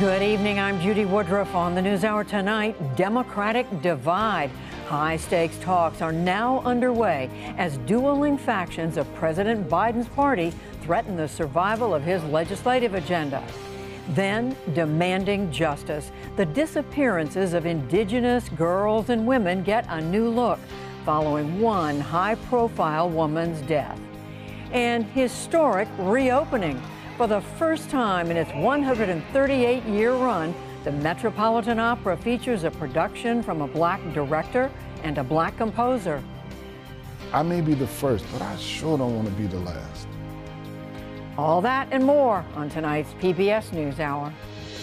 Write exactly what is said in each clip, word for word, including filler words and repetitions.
Good evening. I'm Judy Woodruff. On the NewsHour tonight, Democratic divide. High-stakes talks are now underway as dueling factions of President Biden's party threaten the survival of his legislative agenda. Then, demanding justice. The disappearances of indigenous girls and women get a new look following one high-profile woman's death. And historic reopening. For the first time in its one hundred thirty-eight year run, the Metropolitan Opera features a production from a black director and a black composer. I may be the first, but I sure don't want to be the last. All that and more on tonight's P B S NewsHour.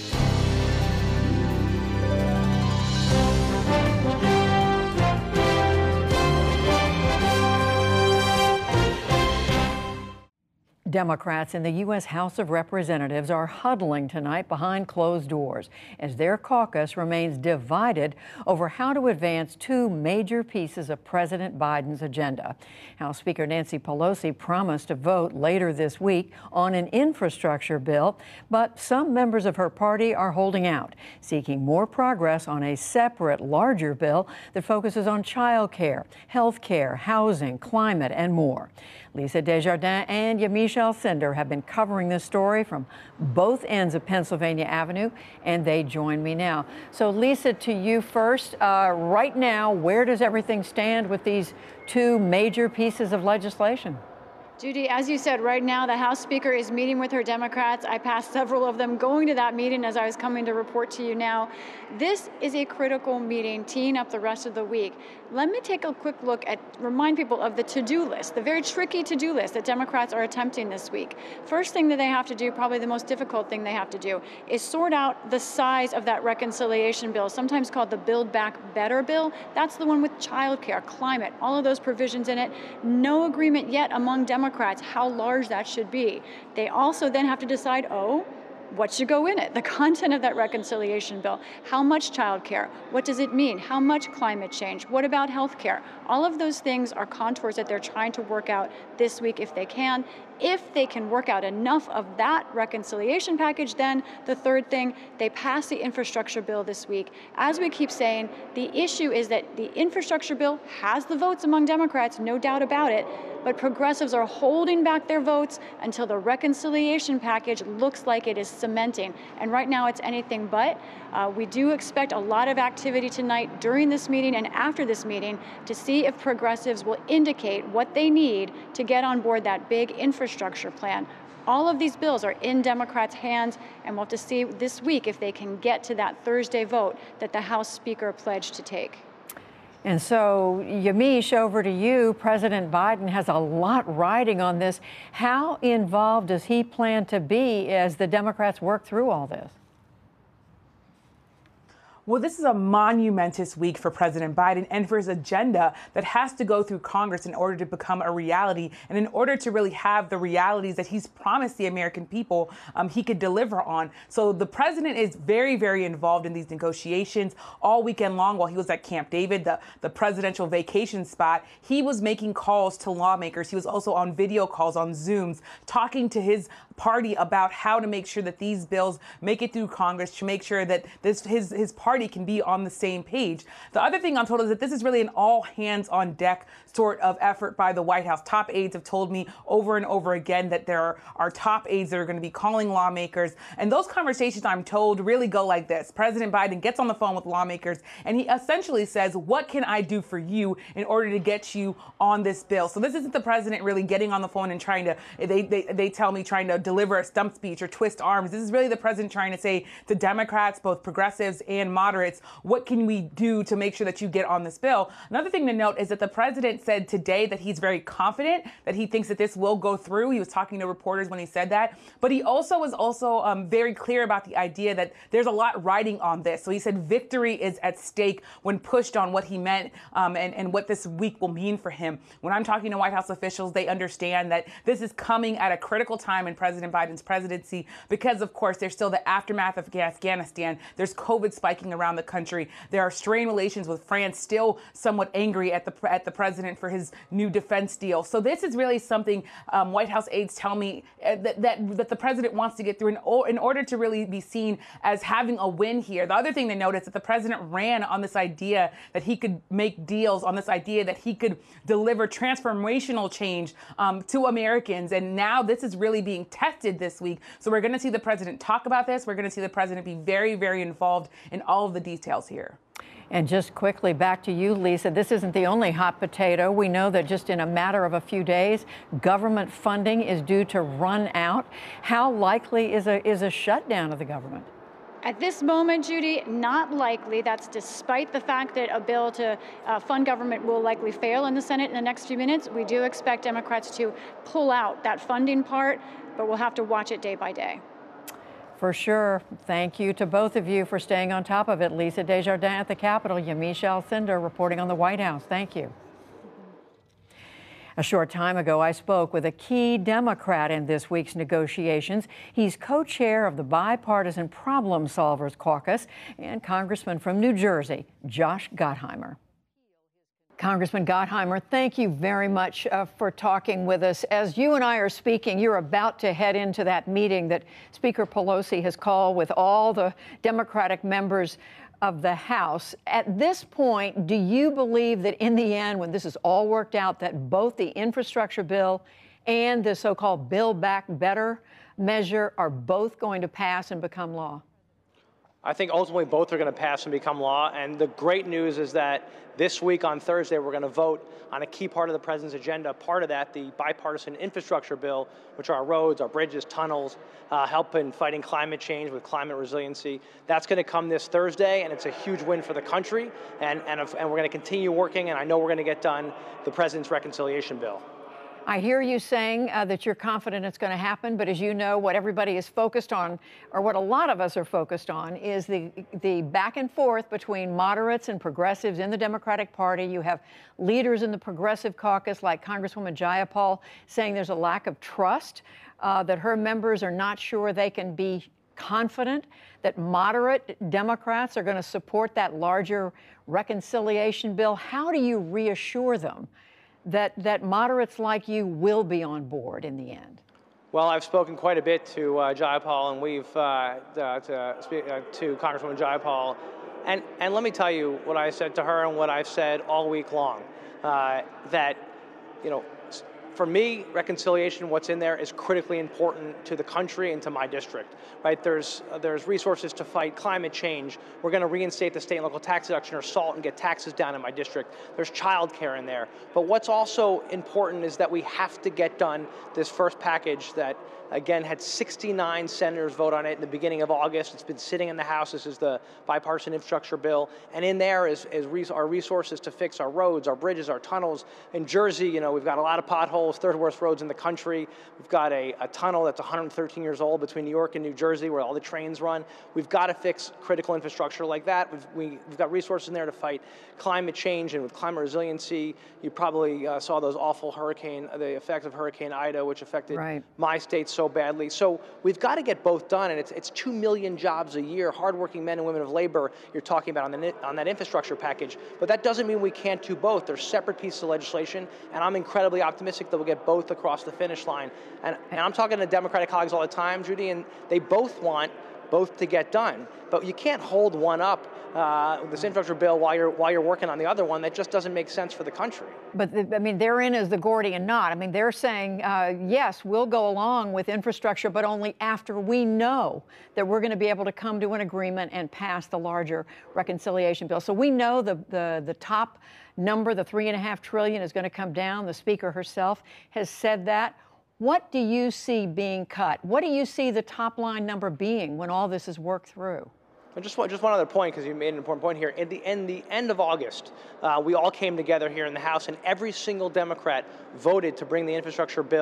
Democrats in the U S House of Representatives are huddling tonight behind closed doors as their caucus remains divided over how to advance two major pieces of President Biden's agenda. House Speaker Nancy Pelosi promised to vote later this week on an infrastructure bill, but some members of her party are holding out, seeking more progress on a separate, larger bill that focuses on child care, health care, housing, climate, and more. Lisa Desjardins and Yamiche Alcindor have been covering this story from both ends of Pennsylvania Avenue, and they join me now. So, Lisa, to you first. Uh, right now, where does everything stand with these two major pieces of legislation? Judy, as you said, right now the House Speaker is meeting with her Democrats. I passed several of them going to that meeting as I was coming to report to you now. This is a critical meeting, teeing up the rest of the week. Let me take a quick look at, remind people of the to-do list, the very tricky to-do list that Democrats are attempting this week. First thing that they have to do, probably the most difficult thing they have to do, is sort out the size of that reconciliation bill, sometimes called the Build Back Better bill. That's the one with childcare, climate, all of those provisions in it. No agreement yet among Democrats how large that should be. They also then have to decide, oh, what should go in it? The content of that reconciliation bill. How much child care? What does it mean? How much climate change? What about health care? All of those things are contours that they're trying to work out this week if they can. If they can work out enough of that reconciliation package, then the third thing, they pass the infrastructure bill this week. As we keep saying, the issue is that the infrastructure bill has the votes among Democrats, no doubt about it, but progressives are holding back their votes until the reconciliation package looks like it is cementing. And right now it's anything but. Uh, we do expect a lot of activity tonight during this meeting and after this meeting to see if progressives will indicate what they need to get on board that big infrastructure plan. All of these bills are in Democrats' hands, and we'll have to see this week if they can get to that Thursday vote that the House Speaker pledged to take. And so, Yamiche, over to you. President Biden has a lot riding on this. How involved does he plan to be as the Democrats work through all this? Well, this is a monumentous week for President Biden and for his agenda that has to go through Congress in order to become a reality and in order to really have the realities that he's promised the American people um, he could deliver on. So the president is very, very involved in these negotiations all weekend long while he was at Camp David, the, the presidential vacation spot. He was making calls to lawmakers. He was also on video calls, on Zooms, talking to his party about how to make sure that these bills make it through Congress, to make sure that this his his party can be on the same page. The other thing I'm told is that this is really an all hands on deck sort of effort by the White House. Top aides have told me over and over again that there are, are top aides that are going to be calling lawmakers. And those conversations, I'm told, really go like this. President Biden gets on the phone with lawmakers and he essentially says, what can I do for you in order to get you on this bill? So this isn't the president really getting on the phone and trying to, they, they, they tell me, trying to deliver a stump speech or twist arms. This is really the president trying to say to Democrats, both progressives and moderates, what can we do to make sure that you get on this bill? Another thing to note is that the president said today that he's very confident that he thinks that this will go through. He was talking to reporters when he said that, but he also was also um, very clear about the idea that there's a lot riding on this. So he said victory is at stake when pushed on what he meant um, and, and what this week will mean for him. When I'm talking to White House officials, they understand that this is coming at a critical time in President Biden's presidency because, of course, there's still the aftermath of Afghanistan. There's COVID spiking working around the country. There are strained relations with France, still somewhat angry at the at the president for his new defense deal. So this is really something um, White House aides tell me uh, that, that that the president wants to get through in, or, in order to really be seen as having a win here. The other thing to note is that the president ran on this idea that he could make deals, on this idea that he could deliver transformational change um, to Americans. And now this is really being tested this week. So we're going to see the president talk about this. We're going to see the president be very, very involved in all of the details here. And just quickly back to you, Lisa, this isn't the only hot potato. We know that just in a matter of a few days, government funding is due to run out. How likely is a, is a shutdown of the government? At this moment, Judy, not likely. That's despite the fact that a bill to uh, fund government will likely fail in the Senate in the next few minutes. We do expect Democrats to pull out that funding part, but we'll have to watch it day by day. For sure. Thank you to both of you for staying on top of it. Lisa Desjardins at the Capitol, Yamiche Alcindor reporting on the White House. Thank you. A short time ago, I spoke with a key Democrat in this week's negotiations. He's co-chair of the Bipartisan Problem Solvers Caucus and Congressman from New Jersey, Josh Gottheimer. Congressman Gottheimer, thank you very much uh, for talking with us. As you and I are speaking, you're about to head into that meeting that Speaker Pelosi has called with all the Democratic members of the House. At this point, do you believe that in the end, when this is all worked out, that both the infrastructure bill and the so-called Build Back Better measure are both going to pass and become law? I think ultimately both are going to pass and become law. And the great news is that this week on Thursday, we're going to vote on a key part of the president's agenda. Part of that, the bipartisan infrastructure bill, which are our roads, our bridges, tunnels, uh, help in fighting climate change with climate resiliency. That's going to come this Thursday, and it's a huge win for the country. And, and, and we're going to continue working, and I know we're going to get done the president's reconciliation bill. I hear you saying uh, that you're confident it's going to happen, but as you know, what everybody is focused on, or what a lot of us are focused on, is the the back and forth between moderates and progressives in the Democratic Party. You have leaders in the Progressive Caucus, like Congresswoman Jayapal, saying there's a lack of trust, uh, that her members are not sure they can be confident that moderate Democrats are going to support that larger reconciliation bill. How do you reassure them that that moderates like you will be on board in the end? Well, I've spoken quite a bit to uh, Jayapal, and we've uh, uh, to, speak, uh, to Congresswoman Jayapal, and and let me tell you what I said to her and what I've said all week long. Uh, that, you know, for me, reconciliation, what's in there, is critically important to the country and to my district, right? There's uh, there's resources to fight climate change. We're going to reinstate the state and local tax deduction or SALT and get taxes down in my district. There's child care in there. But what's also important is that we have to get done this first package that, again, had sixty-nine senators vote on it in the beginning of August. It's been sitting in the House. This is the bipartisan infrastructure bill. And in there is, is res our resources to fix our roads, our bridges, our tunnels. In Jersey, you know, we've got a lot of potholes, third worst roads in the country. We've got a, a tunnel that's one hundred thirteen years old between New York and New Jersey where all the trains run. We've got to fix critical infrastructure like that. We've, we, we've got resources in there to fight climate change, and with climate resiliency, you probably uh, saw those awful hurricane, the effects of Hurricane Ida, which affected right. my state so badly. So we've got to get both done, and it's it's two million jobs a year, hardworking men and women of labor you're talking about on the on that infrastructure package. But that doesn't mean we can't do both. They're separate pieces of legislation, and I'm incredibly optimistic that we'll get both across the finish line. And and I'm talking to Democratic colleagues all the time, Judy, and they both want both to get done. But you can't hold one up, uh, this infrastructure bill, while you're while you're working on the other one. That just doesn't make sense for the country. But the, I mean, they're in as the Gordian knot. I mean, they're saying, uh, yes, we'll go along with infrastructure, but only after we know that we're going to be able to come to an agreement and pass the larger reconciliation bill. So we know the the, the top number, the three and a half trillion, is going to come down. The Speaker herself has said that. What do you see being cut? What do you see the top line number being when all this is worked through? And just one, just one other point, because you made an important point here. At the end, the end of August, uh, we all came together here in the House, and every single Democrat voted to bring the infrastructure bill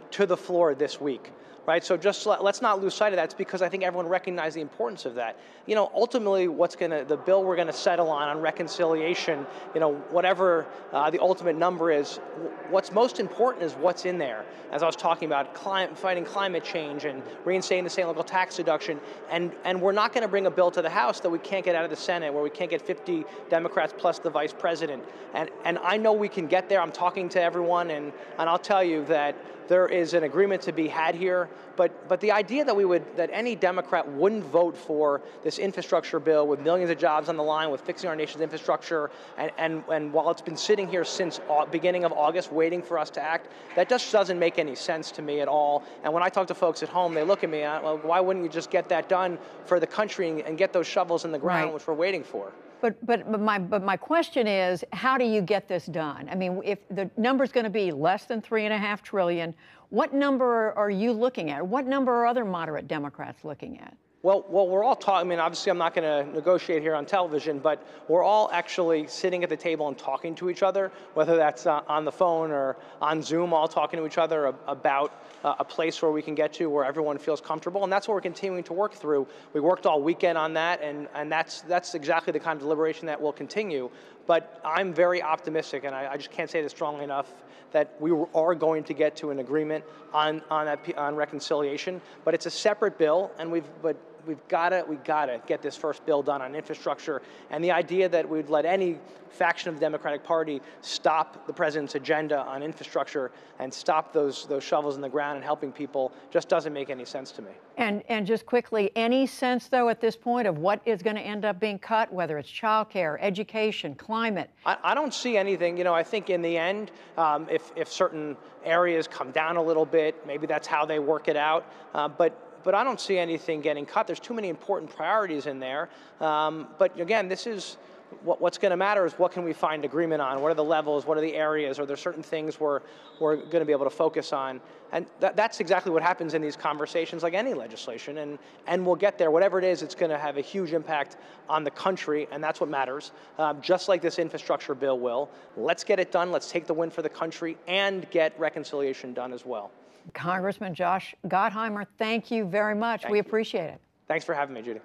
to the floor this week. Right, so just let, let's not lose sight of that. It's because I think everyone recognizes the importance of that. You know, ultimately, what's going to the bill we're going to settle on on reconciliation, you know, whatever uh, the ultimate number is, what's most important is what's in there. As I was talking about, climate, fighting climate change and reinstating the state and local tax deduction, and and we're not going to bring a bill to the House that we can't get out of the Senate, where we can't get fifty Democrats plus the vice president. And and I know we can get there. I'm talking to everyone, and and I'll tell you that there is an agreement to be had here, but but the idea that we would that any Democrat wouldn't vote for this infrastructure bill with millions of jobs on the line, with fixing our nation's infrastructure, and and, and while it's been sitting here since beginning of August, waiting for us to act, that just doesn't make any sense to me at all. And when I talk to folks at home, they look at me, well, why wouldn't you just get that done for the country and get those shovels in the ground, right, which we're waiting for? But, but, but, my, but my question is, how do you get this done? I mean, if the number's going to be less than three and a half trillion, what number are you looking at? What number are other moderate Democrats looking at? Well, well, we're all talking. I mean, obviously, I'm not going to negotiate here on television, but we're all actually sitting at the table and talking to each other, whether that's uh, on the phone or on Zoom, all talking to each other about uh, a place where we can get to where everyone feels comfortable, and that's what we're continuing to work through. We worked all weekend on that, and and that's that's exactly the kind of deliberation that will continue. But I'm very optimistic, and I, I just can't say this strongly enough, that we are going to get to an agreement on on that on reconciliation. But it's a separate bill, and we've but. We've got to, we got to get this first bill done on infrastructure. And the idea that we'd let any faction of the Democratic Party stop the president's agenda on infrastructure and stop those those shovels in the ground and helping people just doesn't make any sense to me. And and just quickly, any sense though at this point of what is going to end up being cut, whether it's childcare, education, climate? I, I don't see anything. You know, I think in the end, um, if if certain areas come down a little bit, maybe that's how they work it out. Uh, but. But I don't see anything getting cut. There's too many important priorities in there. Um, but again, this is what, what's going to matter is what can we find agreement on? What are the levels? What are the areas? Are there certain things we're, we're going to be able to focus on? And that, that's exactly what happens in these conversations, like any legislation. And, and we'll get there. Whatever it is, it's going to have a huge impact on the country, and that's what matters, um, just like this infrastructure bill will. Let's get it done. Let's take the win for the country and get reconciliation done as well. Congressman Josh Gottheimer, thank you very much. Thank we you. appreciate it. Thanks for having me, Judy.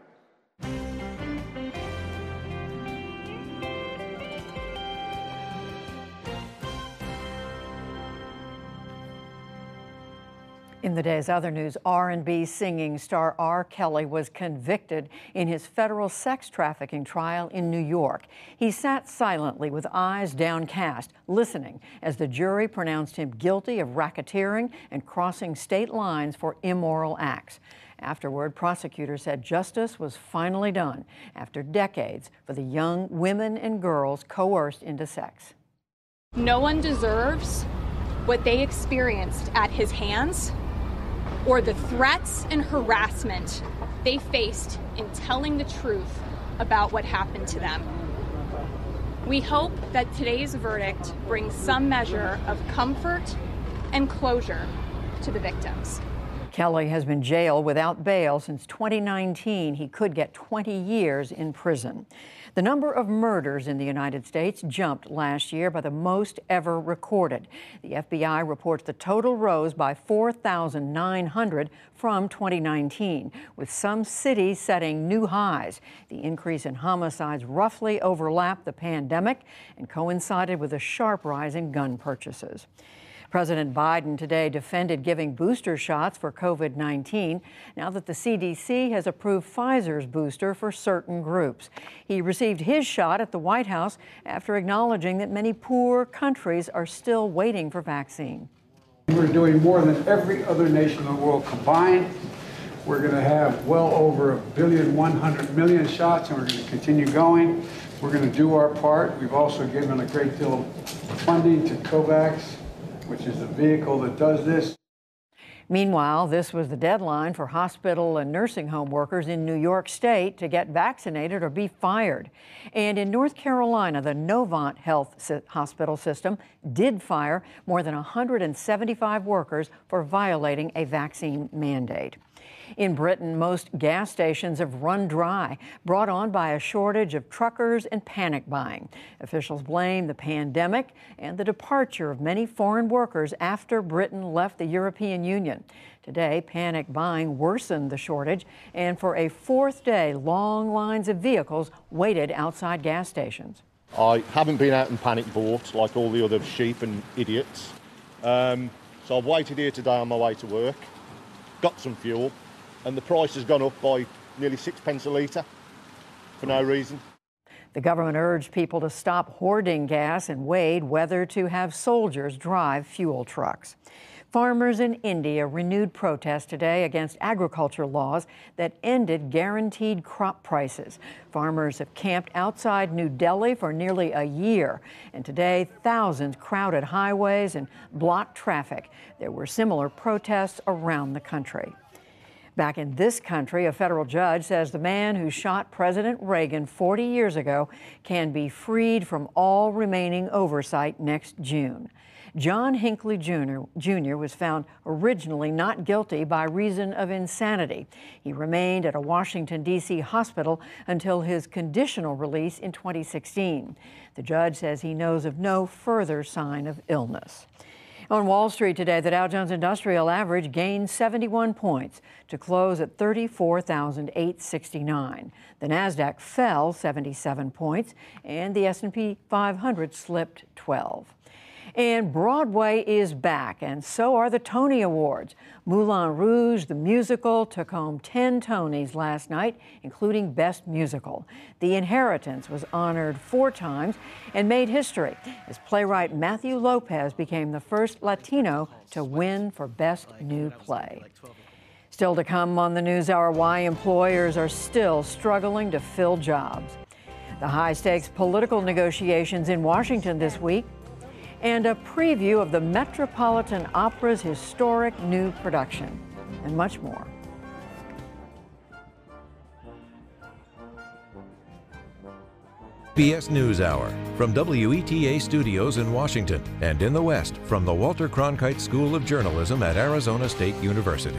In the day's other news, R and B singing star R. Kelly was convicted in his federal sex trafficking trial in New York. He sat silently with eyes downcast, listening as the jury pronounced him guilty of racketeering and crossing state lines for immoral acts. Afterward, prosecutors said justice was finally done after decades for the young women and girls coerced into sex. No one deserves what they experienced at his hands or the threats and harassment they faced in telling the truth about what happened to them. We hope that today's verdict brings some measure of comfort and closure to the victims. Kelly has been jailed without bail since twenty nineteen. He could get twenty years in prison. The number of murders in the United States jumped last year by the most ever recorded. The F B I reports the total rose by four thousand nine hundred from twenty nineteen, with some cities setting new highs. The increase in homicides roughly overlapped the pandemic and coincided with a sharp rise in gun purchases. President Biden today defended giving booster shots for COVID nineteen now that the C D C has approved Pfizer's booster for certain groups. He received his shot at the White House after acknowledging that many poor countries are still waiting for vaccine. We're doing more than every other nation in the world combined. We're going to have well over a billion, one hundred million shots, and we're going to continue going. We're going to do our part. We've also given a great deal of funding to COVAX, which is the vehicle that does this. Meanwhile, this was the deadline for hospital and nursing home workers in New York State to get vaccinated or be fired. And in North Carolina, the Novant Health Hospital System did fire more than one hundred seventy-five workers for violating a vaccine mandate. In Britain, most gas stations have run dry, brought on by a shortage of truckers and panic buying. Officials blame the pandemic and the departure of many foreign workers after Britain left the European Union. Today, panic buying worsened the shortage, and for a fourth day, long lines of vehicles waited outside gas stations. I haven't been out and panic bought like all the other sheep and idiots. Um, so I've waited here today on my way to work, got some fuel, and the price has gone up by nearly six pence a litre for no reason. The government urged people to stop hoarding gas and weighed whether to have soldiers drive fuel trucks. Farmers in India renewed protests today against agriculture laws that ended guaranteed crop prices. Farmers have camped outside New Delhi for nearly a year, and today thousands crowded highways and blocked traffic. There were similar protests around the country. Back in this country, a federal judge says the man who shot President Reagan forty years ago can be freed from all remaining oversight next June. John Hinckley Junior Junior was found originally not guilty by reason of insanity. He remained at a Washington, D C hospital until his conditional release in twenty sixteen. The judge says he knows of no further sign of illness. On Wall Street today, the Dow Jones Industrial Average gained seventy-one points to close at thirty-four thousand eight hundred sixty-nine. The Nasdaq fell seventy-seven points, and the S and P five hundred slipped twelve. And Broadway is back, and so are the Tony Awards. Moulin Rouge, the musical, took home ten Tonys last night, including Best Musical. The Inheritance was honored four times and made history as playwright Matthew Lopez became the first Latino to win for Best New Play. Still to come on the NewsHour, why employers are still struggling to fill jobs. The high-stakes political negotiations in Washington this week, and a preview of the Metropolitan Opera's historic new production, and much more. P B S NewsHour from W E T A Studios in Washington and in the West from the Walter Cronkite School of Journalism at Arizona State University.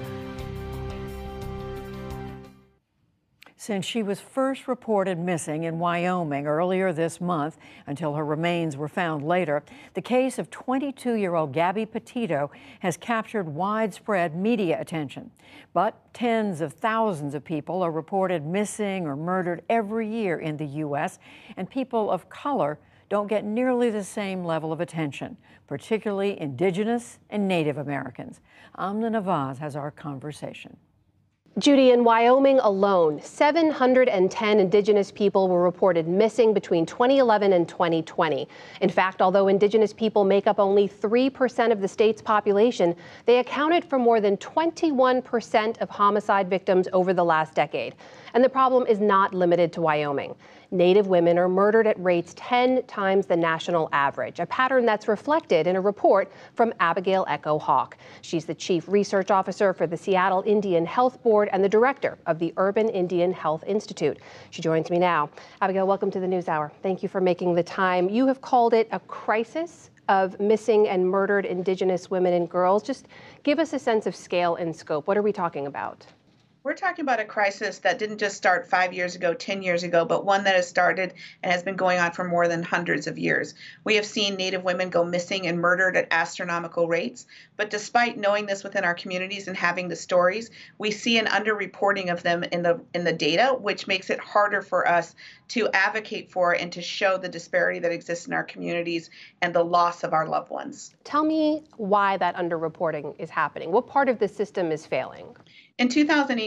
Since she was first reported missing in Wyoming earlier this month until her remains were found later, the case of twenty-two-year-old Gabby Petito has captured widespread media attention. But tens of thousands of people are reported missing or murdered every year in the U S, and people of color don't get nearly the same level of attention, particularly Indigenous and Native Americans. Amna Nawaz has our conversation. Judy, in Wyoming alone, seven hundred ten Indigenous people were reported missing between twenty eleven and twenty twenty. In fact, although Indigenous people make up only three percent of the state's population, they accounted for more than twenty-one percent of homicide victims over the last decade. And the problem is not limited to Wyoming. Native women are murdered at rates ten times the national average, a pattern that's reflected in a report from Abigail Echo Hawk. She's the chief research officer for the Seattle Indian Health Board and the director of the Urban Indian Health Institute. She joins me now. Abigail, welcome to the NewsHour. Thank you for making the time. You have called it a crisis of missing and murdered Indigenous women and girls. Just give us a sense of scale and scope. What are we talking about? We're talking about a crisis that didn't just start five years ago, ten years ago, but one that has started and has been going on for more than hundreds of years. We have seen Native women go missing and murdered at astronomical rates. But despite knowing this within our communities and having the stories, we see an underreporting of them in the in the data, which makes it harder for us to advocate for and to show the disparity that exists in our communities and the loss of our loved ones. Tell me why that underreporting is happening. What part of the system is failing? In two thousand eighteen,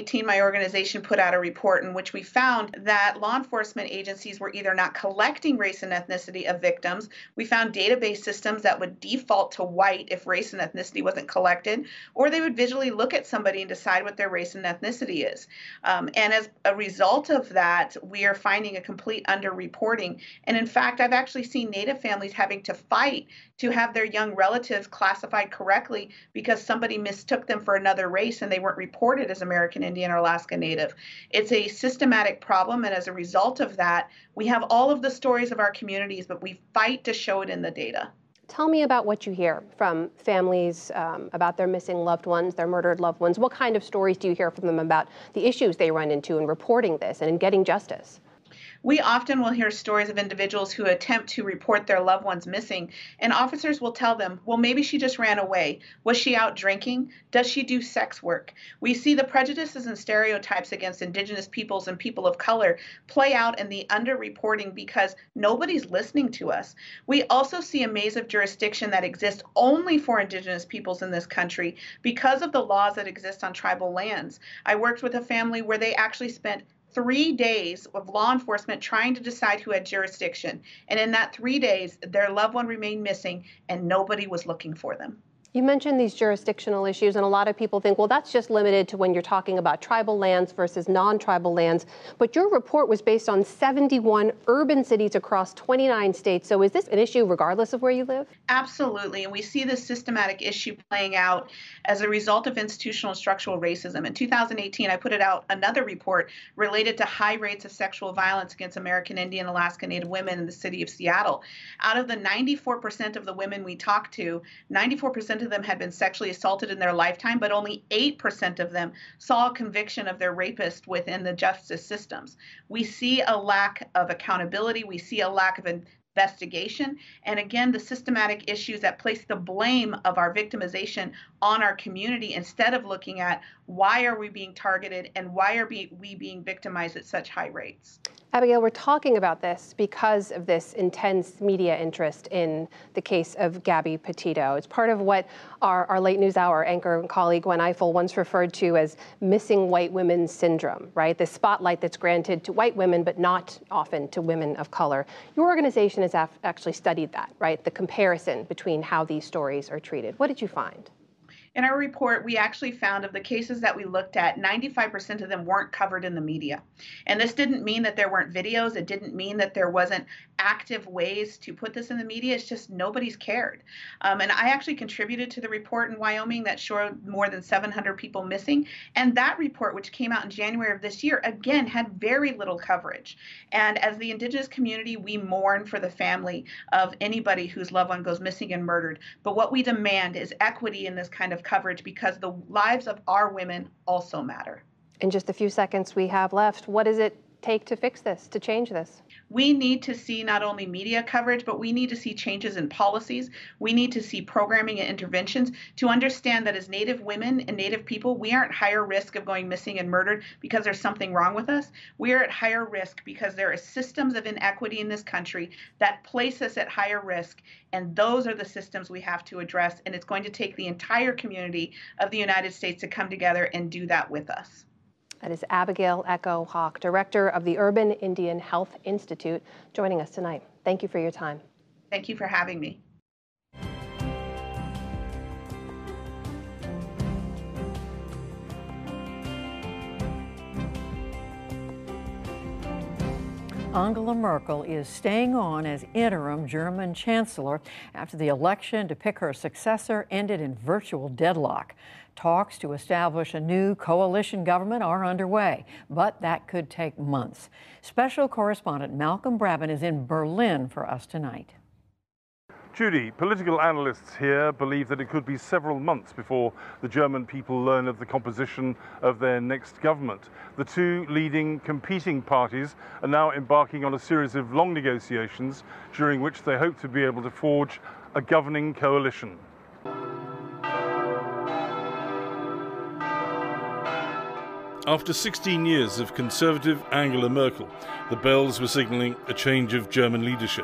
eighteen, my organization put out a report in which we found that law enforcement agencies were either not collecting race and ethnicity of victims. We found database systems that would default to white if race and ethnicity wasn't collected, or they would visually look at somebody and decide what their race and ethnicity is. Um, and as a result of that, we are finding a complete underreporting. And in fact, I've actually seen Native families having to fight to have their young relatives classified correctly because somebody mistook them for another race and they weren't reported as American Indian or Alaska Native. It's a systematic problem, and as a result of that, we have all of the stories of our communities, but we fight to show it in the data. Tell me about what you hear from families um, about their missing loved ones, their murdered loved ones. What kind of stories do you hear from them about the issues they run into in reporting this and in getting justice? We often will hear stories of individuals who attempt to report their loved ones missing, and officers will tell them, well, maybe she just ran away. Was she out drinking? Does she do sex work? We see the prejudices and stereotypes against Indigenous peoples and people of color play out in the underreporting because nobody's listening to us. We also see a maze of jurisdiction that exists only for Indigenous peoples in this country because of the laws that exist on tribal lands. I worked with a family where they actually spent three days of law enforcement trying to decide who had jurisdiction. And in that three days, their loved one remained missing and nobody was looking for them. You mentioned these jurisdictional issues, and a lot of people think, well, that's just limited to when you're talking about tribal lands versus non-tribal lands. But your report was based on seventy-one urban cities across twenty-nine states. So is this an issue regardless of where you live? Absolutely. And we see this systematic issue playing out as a result of institutional and structural racism. In two thousand eighteen, I put it out another report related to high rates of sexual violence against American Indian, Alaska Native women in the city of Seattle. Out of the ninety-four percent of the women we talked to, ninety-four percent of them had been sexually assaulted in their lifetime, but only eight percent of them saw a conviction of their rapist within the justice systems. We see a lack of accountability. We see a lack of investigation. And again, the systematic issues that place the blame of our victimization on our community instead of looking at why are we being targeted and why are we being victimized at such high rates. Abigail, we're talking about this because of this intense media interest in the case of Gabby Petito. It's part of what our, our late news hour anchor and colleague Gwen Ifill once referred to as missing white women syndrome, right? The spotlight that's granted to white women, but not often to women of color. Your organization has actually studied that, right? The comparison between how these stories are treated. What did you find? In our report, we actually found of the cases that we looked at, ninety-five percent of them weren't covered in the media. And this didn't mean that there weren't videos. It didn't mean that there wasn't active ways to put this in the media. It's just nobody's cared. Um, and I actually contributed to the report in Wyoming that showed more than seven hundred people missing. And that report, which came out in January of this year, again, had very little coverage. And as the Indigenous community, we mourn for the family of anybody whose loved one goes missing and murdered. But what we demand is equity in this kind of coverage because the lives of our women also matter. In just a few seconds we have left, what does it take to fix this, to change this? We need to see not only media coverage, but we need to see changes in policies. We need to see programming and interventions to understand that as Native women and Native people, we aren't higher risk of going missing and murdered because there's something wrong with us. We are at higher risk because there are systems of inequity in this country that place us at higher risk. And those are the systems we have to address. And it's going to take the entire community of the United States to come together and do that with us. That is Abigail Echo Hawk, Director of the Urban Indian Health Institute, joining us tonight. Thank you for your time. Thank you for having me. Angela Merkel is staying on as interim German chancellor after the election to pick her successor ended in virtual deadlock. Talks to establish a new coalition government are underway, but that could take months. Special correspondent Malcolm Brabant is in Berlin for us tonight. Judy, political analysts here believe that it could be several months before the German people learn of the composition of their next government. The two leading competing parties are now embarking on a series of long negotiations during which they hope to be able to forge a governing coalition. After sixteen years of conservative Angela Merkel, the bells were signalling a change of German leadership.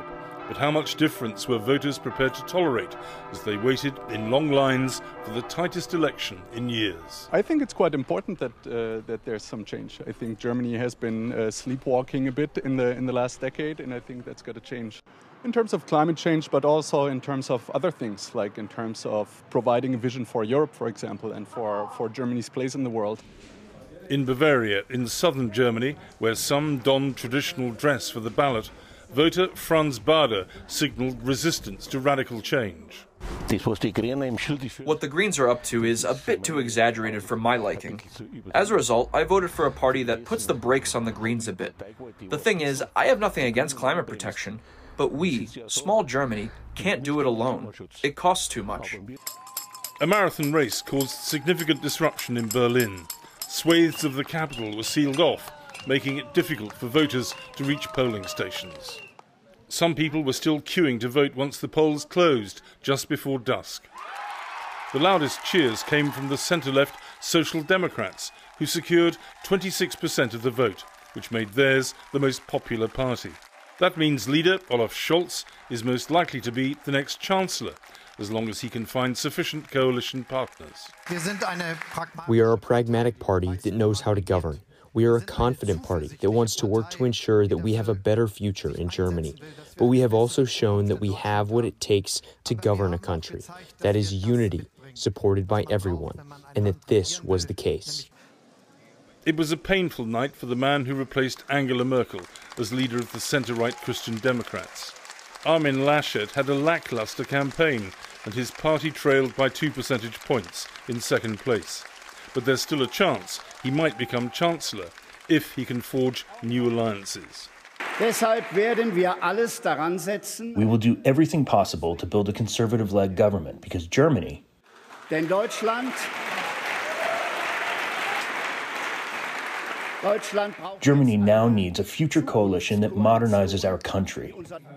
But how much difference were voters prepared to tolerate as they waited in long lines for the tightest election in years? I think it's quite important that uh, that there's some change. I think Germany has been uh, sleepwalking a bit in the in the last decade, and I think that's got to change. In terms of climate change, but also in terms of other things, like in terms of providing a vision for Europe, for example, and for, for Germany's place in the world. In Bavaria, in southern Germany, where some don traditional dress for the ballot, voter Franz Bader signalled resistance to radical change. What the Greens are up to is a bit too exaggerated for my liking. As a result, I voted for a party that puts the brakes on the Greens a bit. The thing is, I have nothing against climate protection, but we, small Germany, can't do it alone. It costs too much. A marathon race caused significant disruption in Berlin. Swathes of the capital were sealed off, making it difficult for voters to reach polling stations. Some people were still queuing to vote once the polls closed, just before dusk. The loudest cheers came from the centre-left Social Democrats, who secured twenty-six percent of the vote, which made theirs the most popular party. That means leader Olaf Scholz is most likely to be the next chancellor, as long as he can find sufficient coalition partners. We are a pragmatic party that knows how to govern. We are a confident party that wants to work to ensure that we have a better future in Germany. But we have also shown that we have what it takes to govern a country. That is unity, supported by everyone, and that this was the case. It was a painful night for the man who replaced Angela Merkel as leader of the centre-right Christian Democrats. Armin Laschet had a lacklustre campaign, and his party trailed by two percentage points in second place. But there's still a chance he might become Chancellor if he can forge new alliances. We will do everything possible to build a conservative-led government because Germany Denn Deutschland Germany now needs a future coalition that modernizes our country.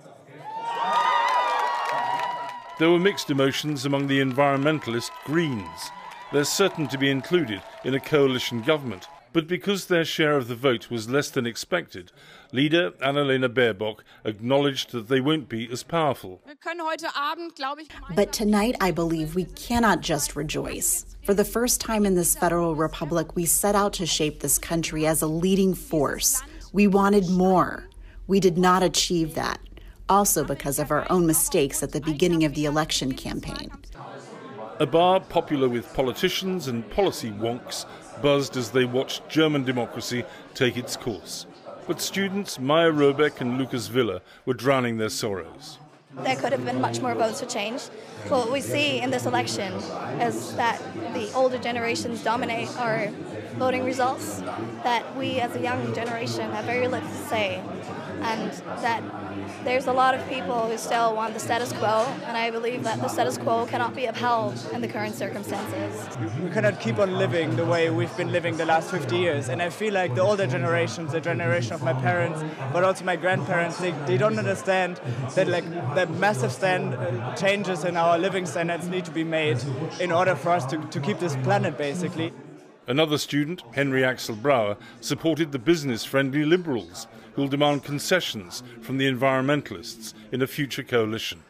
There were mixed emotions among the environmentalist Greens. They're certain to be included in a coalition government, but because their share of the vote was less than expected, leader Annalena Baerbock acknowledged that they won't be as powerful. But tonight, I believe we cannot just rejoice. For the first time in this federal republic, we set out to shape this country as a leading force. We wanted more. We did not achieve that, also because of our own mistakes at the beginning of the election campaign. A bar popular with politicians and policy wonks buzzed as they watched German democracy take its course. But students Maya Robeck and Lucas Villa were drowning their sorrows. There could have been much more votes for change. What we see in this election is that the older generations dominate our voting results, that we as a young generation have very little to say, and that there's a lot of people who still want the status quo, and I believe that the status quo cannot be upheld in the current circumstances. We cannot keep on living the way we've been living the last fifty years, and I feel like the older generations, the generation of my parents, but also my grandparents, they, they don't understand that like that massive stand, uh, changes in our living standards need to be made in order for us to, to keep this planet, basically. Another student, Henry Axel Brauer, supported the business-friendly Liberals, who will demand concessions from the environmentalists in a future coalition.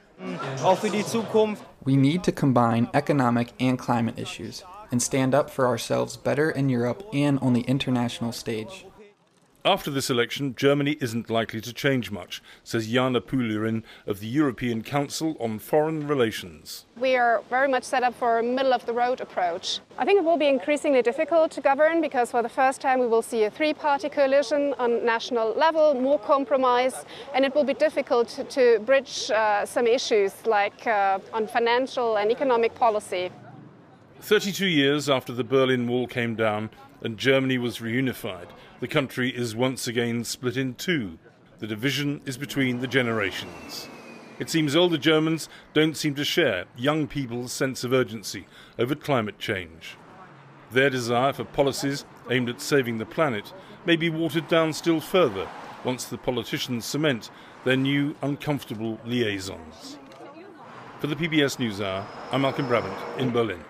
We need to combine economic and climate issues and stand up for ourselves better in Europe and on the international stage. After this election, Germany isn't likely to change much, says Jana Pülerin of the European Council on Foreign Relations. We are very much set up for a middle-of-the-road approach. I think it will be increasingly difficult to govern because for the first time we will see a three-party coalition on national level, more compromise, and it will be difficult to, to bridge uh, some issues like uh, on financial and economic policy. thirty-two years after the Berlin Wall came down and Germany was reunified, the country is once again split in two. The division is between the generations. It seems older Germans don't seem to share young people's sense of urgency over climate change. Their desire for policies aimed at saving the planet may be watered down still further once the politicians cement their new uncomfortable liaisons. For the P B S NewsHour, I'm Malcolm Brabant in Berlin.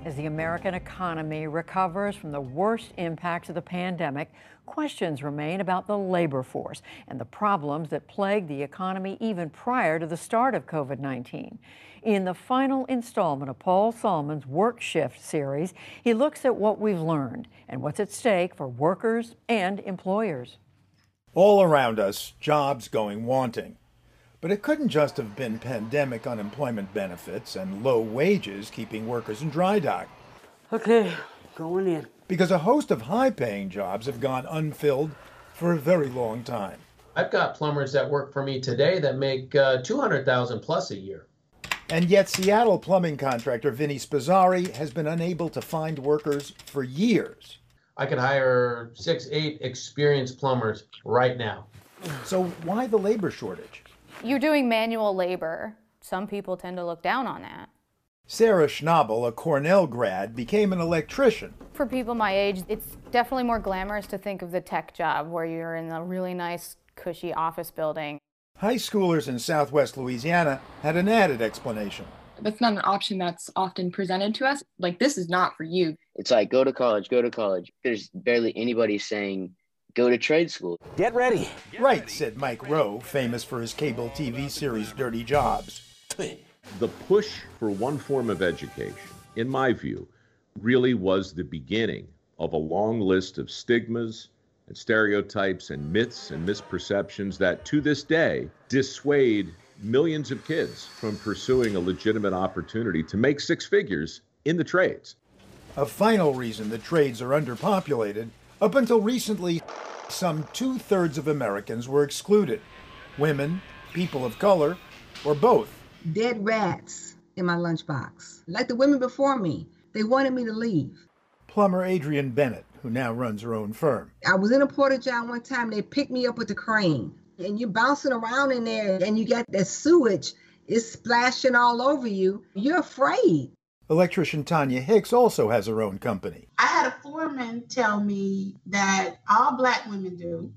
As the American economy recovers from the worst impacts of the pandemic, questions remain about the labor force and the problems that plagued the economy even prior to the start of COVID nineteen. In the final installment of Paul Solman's Work Shift series, he looks at what we've learned and what's at stake for workers and employers. All around us, jobs going wanting. But it couldn't just have been pandemic unemployment benefits and low wages keeping workers in dry dock. Okay, going in. Because a host of high-paying jobs have gone unfilled for a very long time. I've got plumbers that work for me today that make uh, two hundred thousand dollars plus a year. And yet Seattle plumbing contractor Vinny Spazzari has been unable to find workers for years. I could hire six, eight experienced plumbers right now. So why the labor shortage? You're doing manual labor. Some people tend to look down on that. Sarah Schnabel, a Cornell grad, became an electrician. For people my age, it's definitely more glamorous to think of the tech job where you're in a really nice, cushy office building. High schoolers in Southwest Louisiana had an added explanation. That's not an option that's often presented to us. Like, this is not for you. It's like, go to college, go to college. There's barely anybody saying, go to trade school. Get ready. Right, said Mike Rowe, famous for his cable T V series Dirty Jobs. The push for one form of education, in my view, really was the beginning of a long list of stigmas and stereotypes and myths and misperceptions that to this day dissuade millions of kids from pursuing a legitimate opportunity to make six figures in the trades. A final reason the trades are underpopulated, up until recently, some two-thirds of Americans were excluded. Women, people of color, or both. Dead rats in my lunchbox. Like the women before me, they wanted me to leave. Plumber Adrienne Bennett, who now runs her own firm. I was in a porta-john one time, they picked me up with the crane. And you're bouncing around in there, and you got that sewage, it's splashing all over you. You're afraid. Electrician Tanya Hicks also has her own company. I had a foreman tell me that all black women do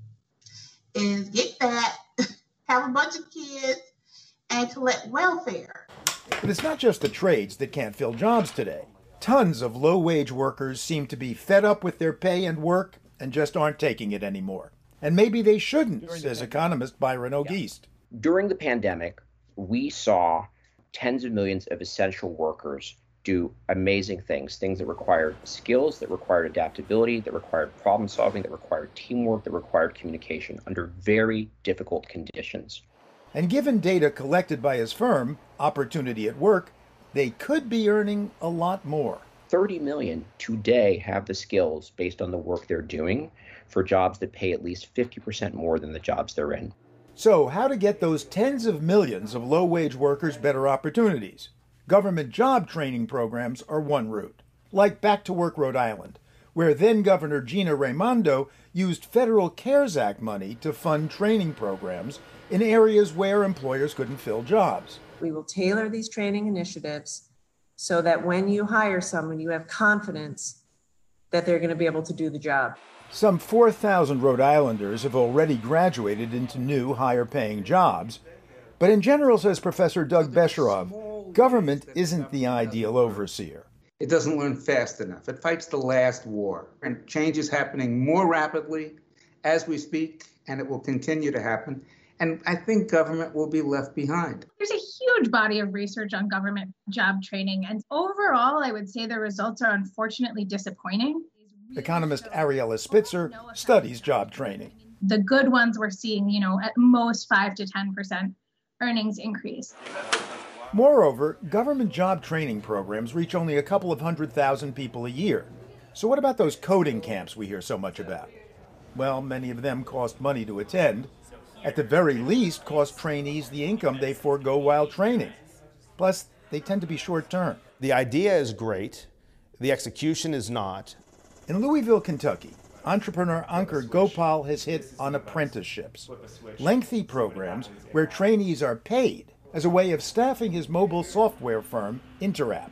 is get fat, have a bunch of kids, and collect welfare. But it's not just the trades that can't fill jobs today. Tons of low-wage workers seem to be fed up with their pay and work and just aren't taking it anymore. And maybe they shouldn't, says economist Byron O'Geist. During the pandemic, we saw tens of millions of essential workers do amazing things, things that required skills, that required adaptability, that required problem solving, that required teamwork, that required communication under very difficult conditions. And given data collected by his firm, Opportunity at Work, they could be earning a lot more. thirty million today have the skills based on the work they're doing for jobs that pay at least fifty percent more than the jobs they're in. So how to get those tens of millions of low-wage workers better opportunities? Government job training programs are one route, like Back to Work Rhode Island, where then-Governor Gina Raimondo used federal CARES Act money to fund training programs in areas where employers couldn't fill jobs. We will tailor these training initiatives so that when you hire someone, you have confidence that they're going to be able to do the job. Some four thousand Rhode Islanders have already graduated into new, higher-paying jobs. But in general, says Professor Doug Besharov, government isn't the ideal overseer. It doesn't learn fast enough. It fights the last war. And change is happening more rapidly as we speak, and it will continue to happen. And I think government will be left behind. There's a huge body of research on government job training. And overall, I would say the results are unfortunately disappointing. Economist Ariella Spitzer studies job training. The good ones we're seeing, you know, at most five to ten percent earnings increase. Moreover, government job training programs reach only a couple of hundred thousand people a year. So what about those coding camps we hear so much about? Well, many of them cost money to attend. At the very least, cost trainees the income they forego while training. Plus, they tend to be short-term. The idea is great. The execution is not. In Louisville, Kentucky, entrepreneur Ankur Gopal has hit on apprenticeships, lengthy programs where trainees are paid as a way of staffing his mobile software firm, Interapt.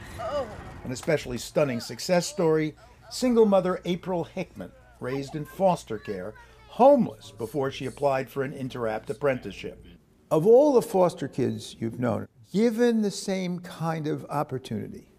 An especially stunning success story, single mother April Hickman, raised in foster care, homeless before she applied for an Interapt apprenticeship. Of all the foster kids you've known, given the same kind of opportunity,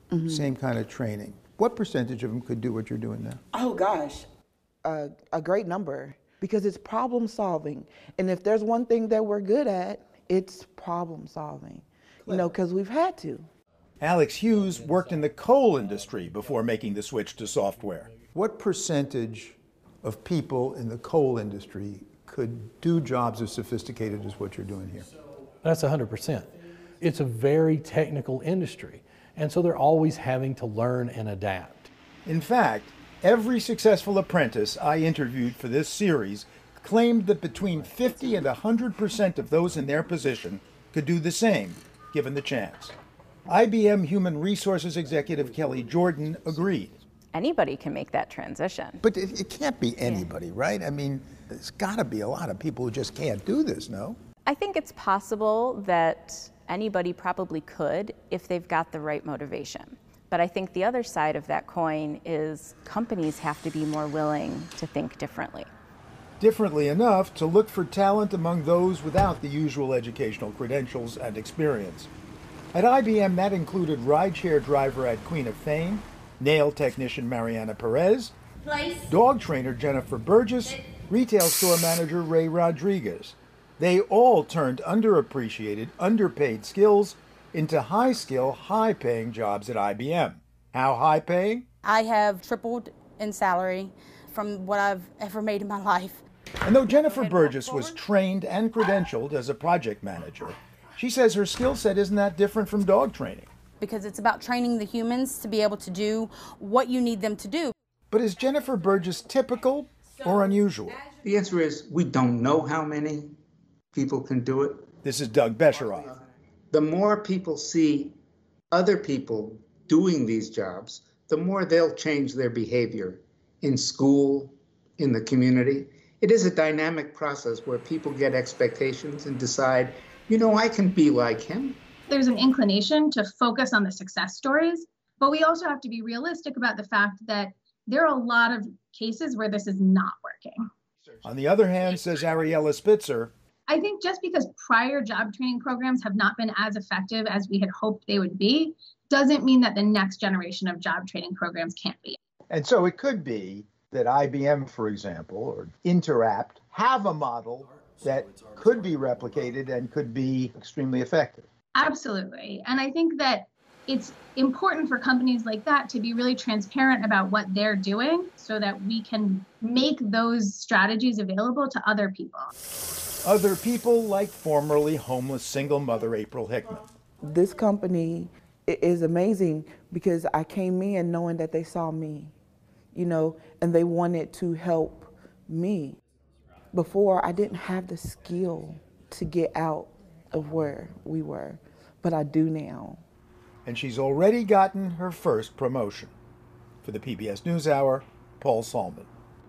mm-hmm. same kind of training. What percentage of them could do what you're doing now? Oh gosh, uh, a great number, because it's problem solving. And if there's one thing that we're good at, it's problem solving, you know, because we've had to. Alex Hughes worked in the coal industry before making the switch to software. What percentage of people in the coal industry could do jobs as sophisticated as what you're doing here? That's one hundred percent. It's a very technical industry, and so they're always having to learn and adapt. In fact, every successful apprentice I interviewed for this series claimed that between fifty and one hundred percent of those in their position could do the same, given the chance. I B M Human Resources Executive Kelly Jordan agreed. Anybody can make that transition. But it, it can't be anybody, yeah. right? I mean, there's got to be a lot of people who just can't do this, no? I think it's possible that anybody probably could if they've got the right motivation. But I think the other side of that coin is companies have to be more willing to think differently. Differently enough to look for talent among those without the usual educational credentials and experience. At I B M, that included rideshare driver at Queen of Fame, nail technician Mariana Perez, Place. dog trainer Jennifer Burgess, retail store manager Ray Rodriguez. They all turned underappreciated, underpaid skills into high-skill, high-paying jobs at I B M. How high-paying? I have tripled in salary from what I've ever made in my life. And though Jennifer Burgess was trained and credentialed as a project manager, she says her skill set isn't that different from dog training. Because it's about training the humans to be able to do what you need them to do. But is Jennifer Burgess typical or unusual? The answer is we don't know how many people can do it. This is Doug Besheroff. The more people see other people doing these jobs, the more they'll change their behavior in school, in the community. It is a dynamic process where people get expectations and decide, you know, I can be like him. There's an inclination to focus on the success stories, but we also have to be realistic about the fact that there are a lot of cases where this is not working. On the other hand, says Ariella Spitzer, I think just because prior job training programs have not been as effective as we had hoped they would be, doesn't mean that the next generation of job training programs can't be. And so it could be that I B M, for example, or Interapt have a model that could be replicated and could be extremely effective. Absolutely. And I think that it's important for companies like that to be really transparent about what they're doing so that we can make those strategies available to other people. Other people like formerly homeless single mother April Hickman. This company is amazing because I came in knowing that they saw me, you know, and they wanted to help me. Before, I didn't have the skill to get out of where we were, but I do now. And she's already gotten her first promotion. For the P B S NewsHour, Paul Salman.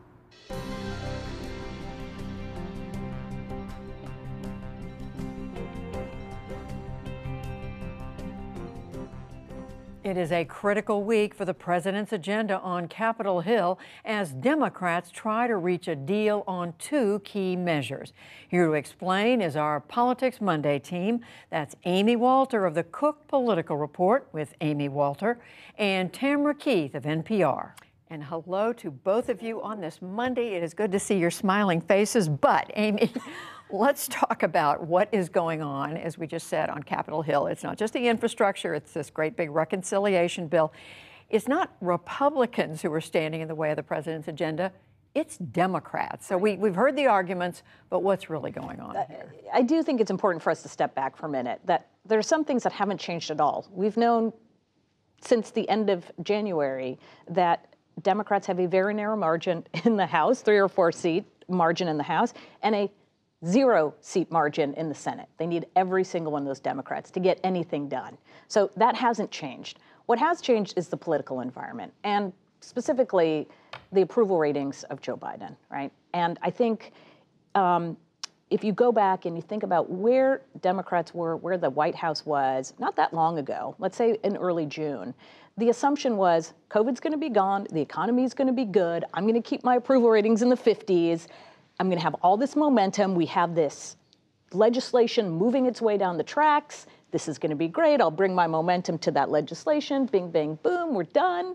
It is a critical week for the president's agenda on Capitol Hill as Democrats try to reach a deal on two key measures. Here to explain is our Politics Monday team. That's Amy Walter of the Cook Political Report with Amy Walter and Tamara Keith of N P R. And hello to both of you on this Monday. It is good to see your smiling faces, but Amy, let's talk about what is going on, as we just said, on Capitol Hill. It's not just the infrastructure, it's this great big reconciliation bill. It's not Republicans who are standing in the way of the president's agenda, it's Democrats. So we, we've heard the arguments, but what's really going on here? I do think it's important for us to step back for a minute, that there are some things that haven't changed at all. We've known since the end of January that Democrats have a very narrow margin in the House, three or four seat margin in the House, and a zero seat margin in the Senate. They need every single one of those Democrats to get anything done. So that hasn't changed. What has changed is the political environment, and specifically the approval ratings of Joe Biden, right? And I think um, if you go back and you think about where Democrats were, where the White House was not that long ago, let's say in early June, the assumption was COVID's going to be gone, the economy is going to be good, I'm going to keep my approval ratings in the fifties, I'm going to have all this momentum, we have this legislation moving its way down the tracks, this is going to be great. I'll bring my momentum to that legislation. Bing, bang, boom, we're done.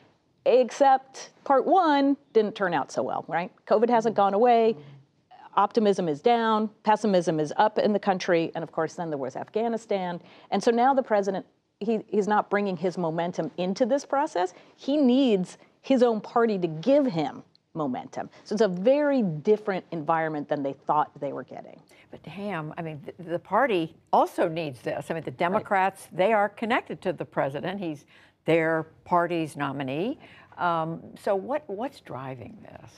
Except part one didn't turn out so well, right? COVID hasn't gone away. Optimism is down. Pessimism is up in the country. And of course, then there was Afghanistan. And so now the president, he, he's not bringing his momentum into this process. He needs his own party to give him momentum. So it's a very different environment than they thought they were getting. But Ham, I mean, the, the party also needs this. I mean, the Democrats, right. They are connected to the president. He's their party's nominee. Um, so what what's driving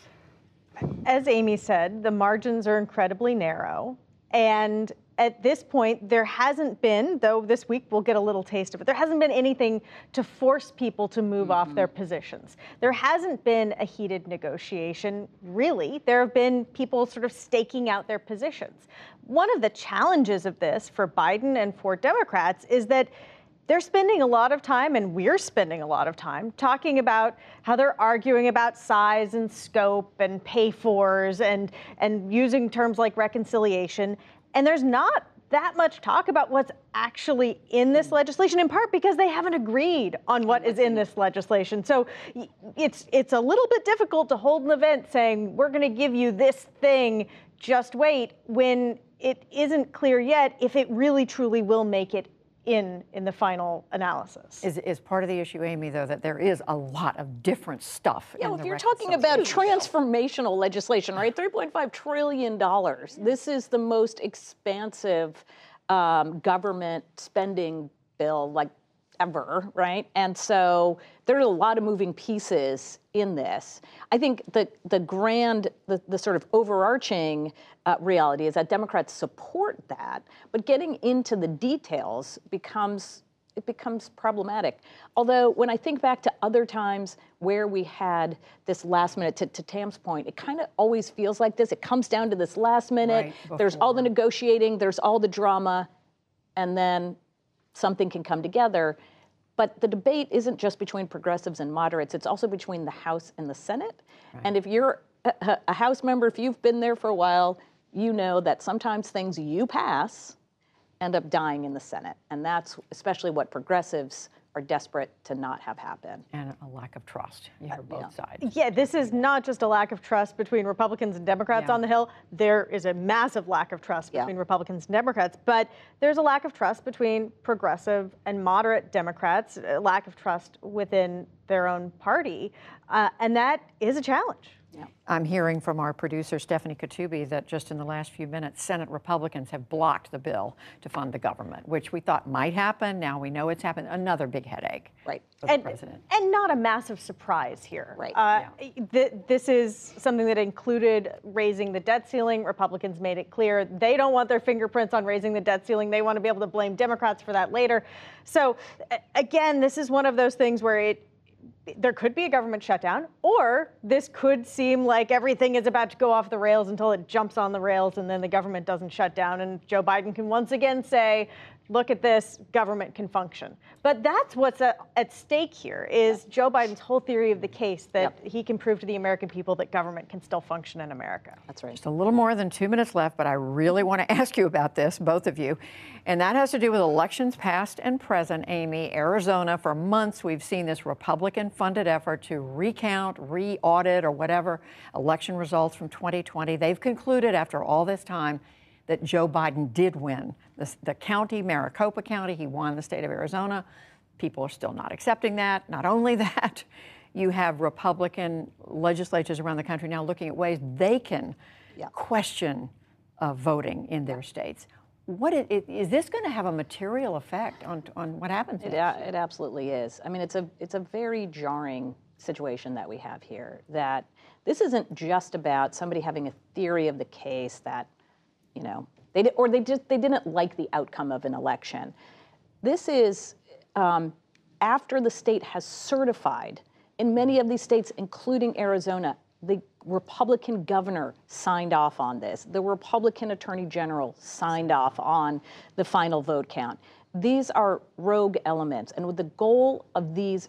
this? As Amy said, the margins are incredibly narrow. And at this point, there hasn't been, though this week we'll get a little taste of it, there hasn't been anything to force people to move mm-hmm. off their positions. There hasn't been a heated negotiation, really. There have been people sort of staking out their positions. One of the challenges of this for Biden and for Democrats is that they're spending a lot of time, and we're spending a lot of time, talking about how they're arguing about size and scope and pay-fors and, and using terms like reconciliation. And there's not that much talk about what's actually in this legislation, in part because they haven't agreed on what is in this legislation. So it's, it's a little bit difficult to hold an event saying, we're going to give you this thing, just wait, when it isn't clear yet if it really, truly will make it in in the final analysis. Is, is part of the issue, Amy, though, that there is a lot of different stuff yeah, in well, the if you're talking about transformational legislation, right? three point five trillion dollars. This is the most expansive um, government spending bill, like, ever, right? And so there are a lot of moving pieces in this. I think the the grand, the, the sort of overarching uh, reality is that Democrats support that, but getting into the details becomes it becomes problematic. Although when I think back to other times where we had this last minute, to, to Tam's point, it kind of always feels like this. It comes down to this last minute. Right, there's all the negotiating, there's all the drama, and then something can come together. But the debate isn't just between progressives and moderates, it's also between the House and the Senate. Right. And if you're a, a House member, if you've been there for a while, you know that sometimes things you pass end up dying in the Senate. And that's especially what progressives are desperate to not have happen. And a lack of trust. You hear both yeah. sides. Yeah, this is not just a lack of trust between Republicans and Democrats yeah. on the Hill. There is a massive lack of trust between yeah. Republicans and Democrats, but there's a lack of trust between progressive and moderate Democrats, a lack of trust within their own party, uh, and that is a challenge. Yeah. I'm hearing from our producer, Stephanie Katubi, that just in the last few minutes, Senate Republicans have blocked the bill to fund the government, which we thought might happen. Now we know it's happened. Another big headache right. for and, the president. And not a massive surprise here. Right. Uh, yeah. th- this is something that included raising the debt ceiling. Republicans made it clear they don't want their fingerprints on raising the debt ceiling. They want to be able to blame Democrats for that later. So, again, this is one of those things where it there could be a government shutdown, or this could seem like everything is about to go off the rails until it jumps on the rails and then the government doesn't shut down and Joe Biden can once again say, look at this, government can function. But that's what's at, at stake here is Joe Biden's whole theory of the case that yep. he can prove to the American people that government can still function in America. That's right. Just a little more than two minutes left, but I really want to ask you about this, both of you. And that has to do with elections past and present, Amy. Arizona, for months, we've seen this Republican-funded effort to recount, re-audit, or whatever election results from twenty twenty. They've concluded after all this time that Joe Biden did win the, the county, Maricopa County. He won the state of Arizona. People are still not accepting that. Not only that, you have Republican legislatures around the country now looking at ways they can yeah. question uh, voting in their states. What is, is this going to have a material effect on on what happens? It, uh, it absolutely is. I mean, it's a it's a very jarring situation that we have here. That this isn't just about somebody having a theory of the case that, you know, they did, or they just they didn't like the outcome of an election. This is um, after the state has certified in many of these states, including Arizona. The Republican governor signed off on this. The Republican attorney general signed off on the final vote count. These are rogue elements. And with the goal of these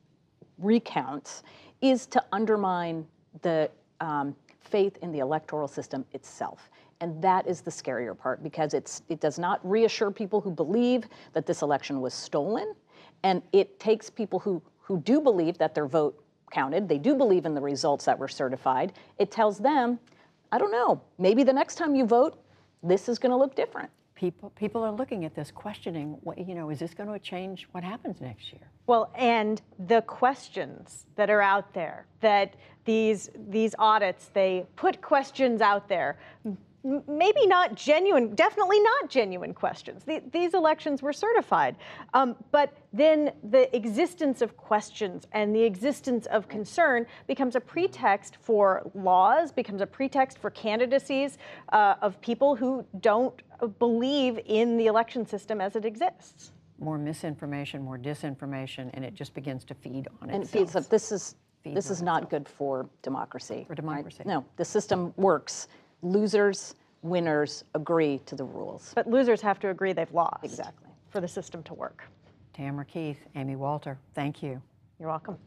recounts is to undermine the um, faith in the electoral system itself. And that is the scarier part, because it's, it does not reassure people who believe that this election was stolen. And it takes people who, who do believe that their vote counted, they do believe in the results that were certified. It tells them, I don't know, maybe the next time you vote, this is going to look different. People, people are looking at this, questioning, what, you know, is this going to change what happens next year? Well, and the questions that are out there, that these, these audits, they put questions out there. Maybe not genuine, definitely not genuine questions. The, these elections were certified. Um, but then the existence of questions and the existence of concern becomes a pretext for laws, becomes a pretext for candidacies uh, of people who don't believe in the election system as it exists. More misinformation, more disinformation, and it just begins to feed on and itself. And it feeds up. This is, feeds this is not good for democracy. For democracy. Right? No, the system works. Losers, winners agree to the rules. But losers have to agree they've lost. Exactly. For the system to work. Tamara Keith, Amy Walter, thank you. You're welcome.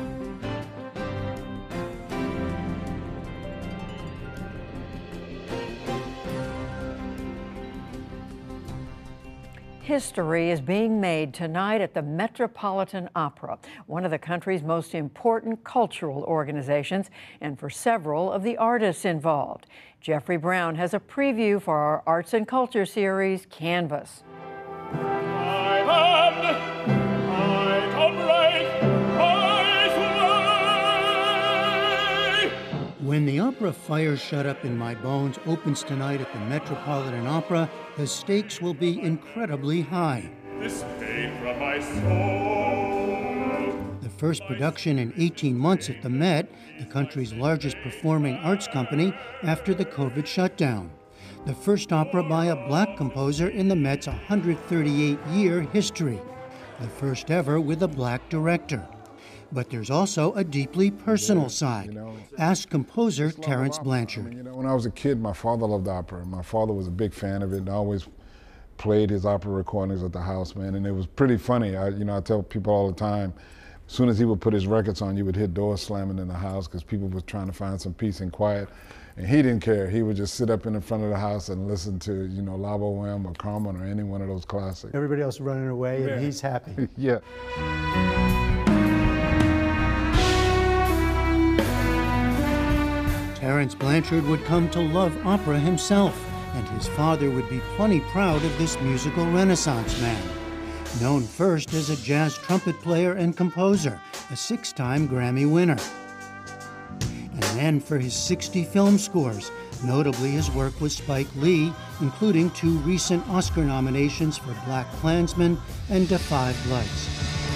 History is being made tonight at the Metropolitan Opera, one of the country's most important cultural organizations, and for several of the artists involved. Jeffrey Brown has a preview for our Arts and Culture series, Canvas. When the opera Fire Shut Up in My Bones opens tonight at the Metropolitan Opera, the stakes will be incredibly high. This pain from my soul. The first production in eighteen months at the Met, the country's largest performing arts company after the COVID shutdown. The first opera by a black composer in the Met's one hundred thirty-eight year history. The first ever with a black director. But there's also a deeply personal yeah, side. You know, Ask composer Terence Blanchard. I mean, you know, when I was a kid, my father loved opera. My father was a big fan of it and always played his opera recordings at the house, man. And it was pretty funny. I, you know, I tell people all the time, as soon as he would put his records on, you would hear doors slamming in the house because people were trying to find some peace and quiet. And he didn't care. He would just sit up in the front of the house and listen to, you know, La Boheme or Carmen or any one of those classics. Everybody else running away, yeah. and he's happy. Yeah. Terence Blanchard would come to love opera himself, and his father would be plenty proud of this musical renaissance man. Known first as a jazz trumpet player and composer, a six-time Grammy winner. And then for his sixty film scores, notably his work with Spike Lee, including two recent Oscar nominations for Black Klansman and Da Five Bloods.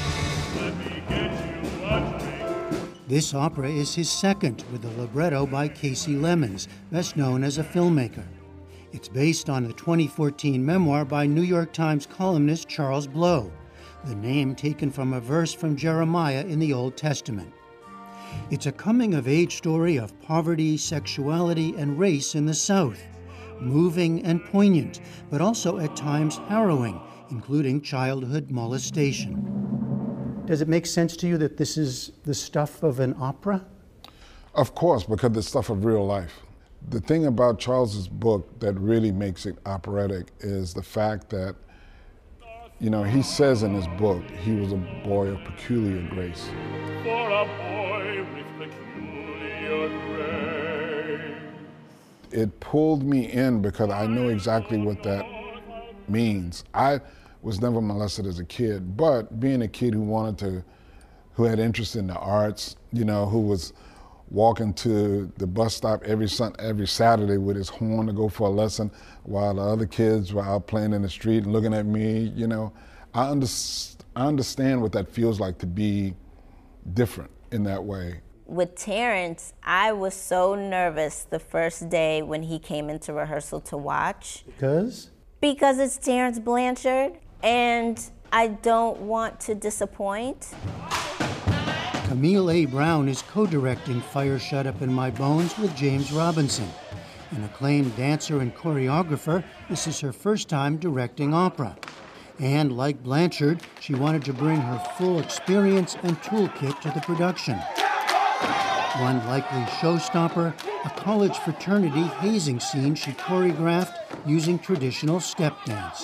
This opera is his second, with a libretto by Casey Lemons, best known as a filmmaker. It's based on a twenty fourteen memoir by New York Times columnist Charles Blow, the name taken from a verse from Jeremiah in the Old Testament. It's a coming-of-age story of poverty, sexuality, and race in the South. Moving and poignant, but also at times harrowing, including childhood molestation. Does it make sense to you that this is the stuff of an opera? Of course, because it's stuff of real life. The thing about Charles's book that really makes it operatic is the fact that, you know, he says in his book he was a boy of peculiar grace. For a boy with peculiar grace. It pulled me in because I know exactly what that means. I was never molested as a kid, but being a kid who wanted to, who had interest in the arts, you know, who was walking to the bus stop every sun, every Saturday with his horn to go for a lesson while the other kids were out playing in the street and looking at me, you know, I, under, I understand what that feels like to be different in that way. With Terence, I was so nervous the first day when he came into rehearsal to watch. Because? Because it's Terence Blanchard. And I don't want to disappoint. Camille A. Brown is co-directing Fire Shut Up in My Bones with James Robinson. An acclaimed dancer and choreographer, this is her first time directing opera. And like Blanchard, she wanted to bring her full experience and toolkit to the production. One likely showstopper, a college fraternity hazing scene she choreographed using traditional step dance.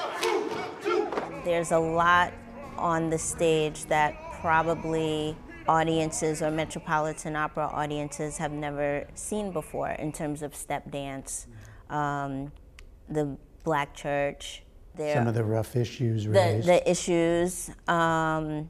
There's a lot on the stage that probably audiences or Metropolitan Opera audiences have never seen before in terms of step dance. Um, the Black church. There, Some of the rough issues the, raised. the issues. Um,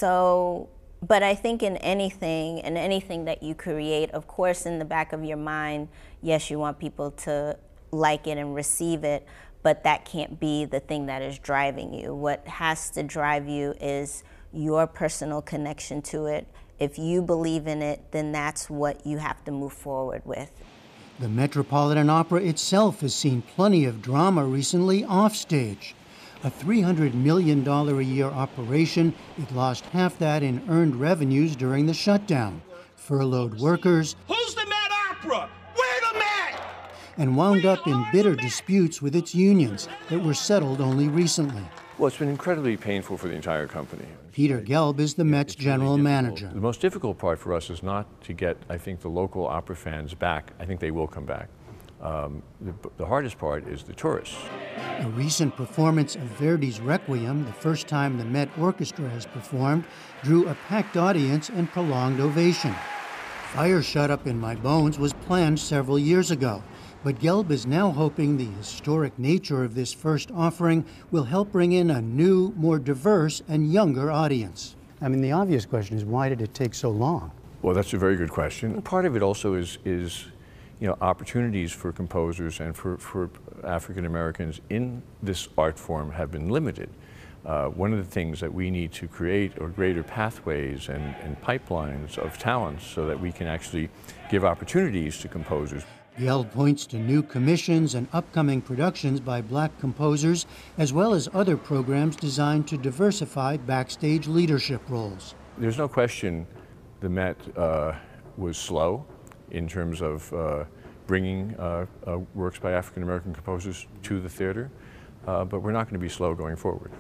so, but I think in anything, in anything that you create, of course, in the back of your mind, yes, you want people to like it and receive it, but that can't be the thing that is driving you. What has to drive you is your personal connection to it. If you believe in it, then that's what you have to move forward with. The Metropolitan Opera itself has seen plenty of drama recently offstage. A three hundred million dollars a year operation, it lost half that in earned revenues during the shutdown, furloughed workers, Who's the Met Opera? We're the Met! and wound up in bitter disputes with its unions that were settled only recently. Well, it's been incredibly painful for the entire company. Peter Gelb is the Met's general manager. The most difficult part for us is not to get, I think, the local opera fans back. I think they will come back. Um, the, the hardest part is the tourists. A recent performance of Verdi's Requiem, the first time the Met Orchestra has performed, drew a packed audience and prolonged ovation. Fire Shut Up in My Bones was planned several years ago, but Gelb is now hoping the historic nature of this first offering will help bring in a new, more diverse and younger audience. I mean, the obvious question is, why did it take so long? Well, that's a very good question. Part of it also is, is you know, opportunities for composers and for, for African Americans in this art form have been limited. Uh, one of the things that we need to create are greater pathways and, and pipelines of talents so that we can actually give opportunities to composers. Gelb points to new commissions and upcoming productions by black composers, as well as other programs designed to diversify backstage leadership roles. There's no question the Met uh, was slow in terms of uh, bringing uh, uh, works by African American composers to the theater, uh, but we're not going to be slow going forward.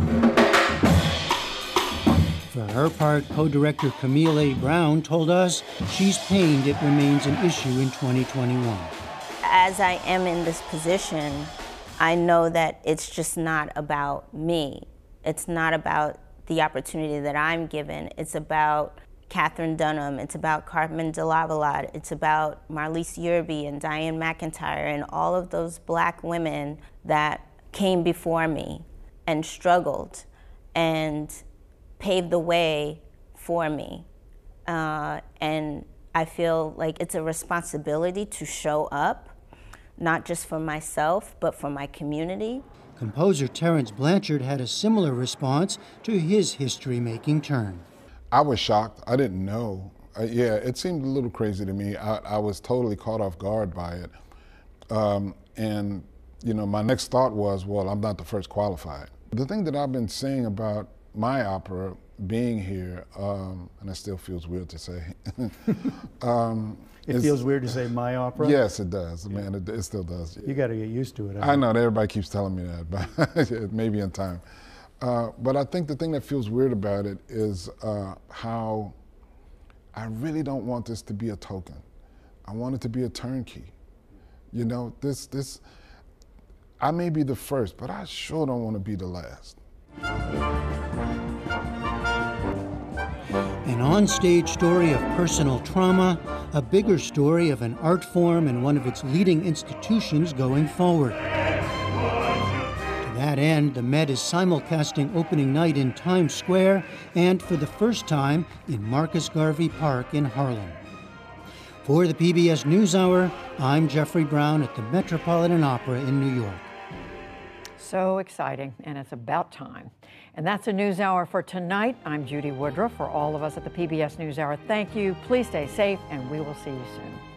For her part, co-director Camille A. Brown told us she's pained it remains an issue in twenty twenty-one. As I am in this position, I know that it's just not about me. It's not about the opportunity that I'm given. It's about Catherine Dunham, it's about Carmen de Lavalade, it's about Marlise Yerby and Diane McIntyre and all of those black women that came before me and struggled and paved the way for me. Uh, and I feel like it's a responsibility to show up, not just for myself, but for my community. Composer Terence Blanchard had a similar response to his history-making turn. I was shocked. I didn't know. Uh, yeah, it seemed a little crazy to me. I, I was totally caught off guard by it. Um, and, you know, my next thought was, well, I'm not the first qualified. The thing that I've been saying about my opera being here, um, and it still feels weird to say. um, it feels weird to say my opera? Yes, it does, yeah. man, it, it still does. You gotta get used to it. I, I know, everybody keeps telling me that, but maybe in time. Uh, but I think the thing that feels weird about it is uh, how I really don't want this to be a token. I want it to be a turnkey. You know, this, this, I may be the first, but I sure don't want to be the last. An onstage story of personal trauma, a bigger story of an art form and one of its leading institutions going forward. To that end, the Met is simulcasting opening night in Times Square and, for the first time, in Marcus Garvey Park in Harlem. For the P B S NewsHour, I'm Jeffrey Brown at the Metropolitan Opera in New York. So exciting, and it's about time. And that's a NewsHour for tonight. I'm Judy Woodruff. For all of us at the P B S NewsHour, thank you. Please stay safe, and we will see you soon.